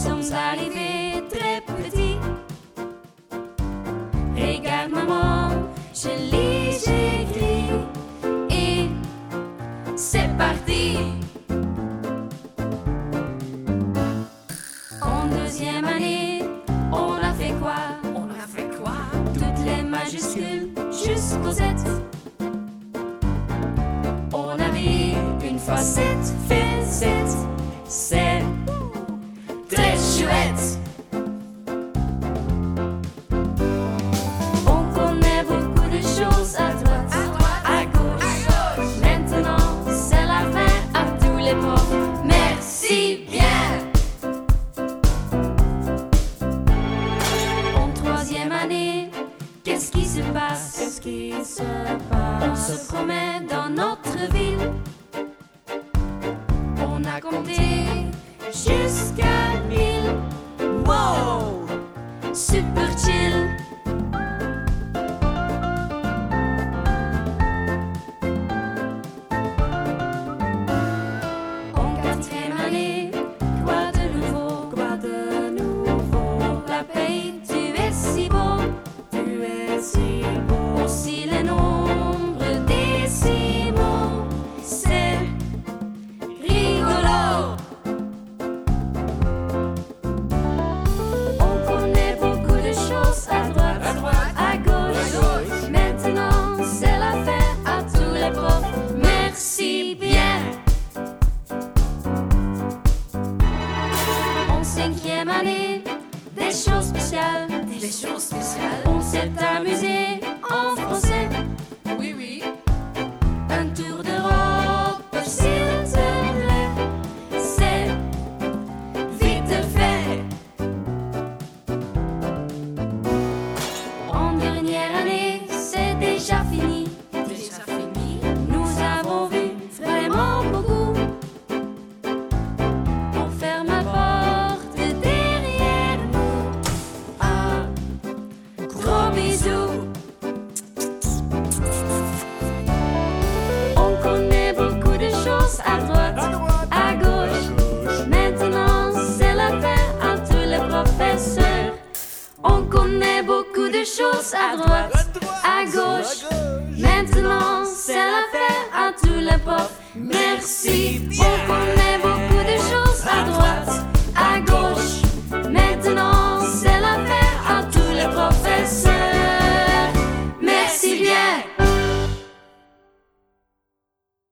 sommes arrivés très petits. Regarde maman, je lis, j'écris et c'est parti. En deuxième année, on a fait quoi? Toutes les majuscules jusqu'aux Z. On avait une fois 7 fait 7. C'est très chouette. On connaît beaucoup de choses à droite, à gauche. Maintenant, c'est la fin à tous les profs. Merci bien. En troisième année, qu'est-ce qui se passe? On se promène dans notre ville. On a compté jusqu'à 1000. Wow! Super chill. En quatrième année, quoi de nouveau? La paix, tu es si beau. Aussi les nombres décimaux, c'est rigolo. On connaît beaucoup de choses à droite, à gauche. Maintenant, c'est la fin à tous les profs. Merci bien. En cinquième année, des choses spéciales. On s'est amusé en français. Oui. Un tour d'Europe, s'il te plaît. C'est vite fait. En dernière année, c'est déjà fini. Nous avons vu vraiment beaucoup. On ferme la porte derrière nous. Ah, gros bisous. On connaît beaucoup de choses à droite, à gauche. Maintenant, c'est la fin à tous les professeurs. On connaît beaucoup de choses à droite, à gauche. Maintenant, c'est la fin à tous les profs. Merci.